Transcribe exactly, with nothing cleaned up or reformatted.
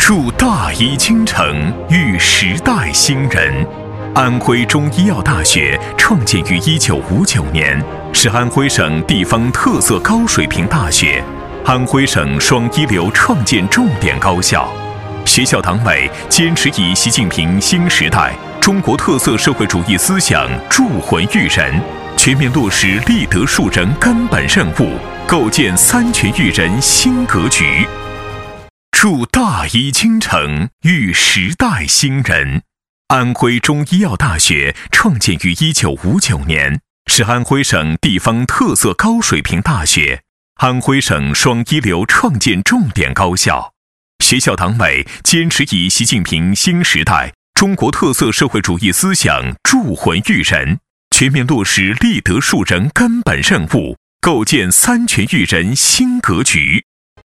铸大医精诚，育时代新人。安徽中医药大学创建于一九五九年，是安徽省地方特色高水平大学，安徽省双一流创建重点高校。学校党委坚持以习近平新时代中国特色社会主义思想铸魂育人，全面落实立德树人根本任务，构建三全育人新格局。铸大医精诚，育时代新人。安徽中医药大学创建于一九五九年，是安徽省地方特色高水平大学，安徽省双一流创建重点高校。学校党委坚持以习近平新时代中国特色社会主义思想铸魂育人，全面落实立德树人根本任务，构建三全育人新格局。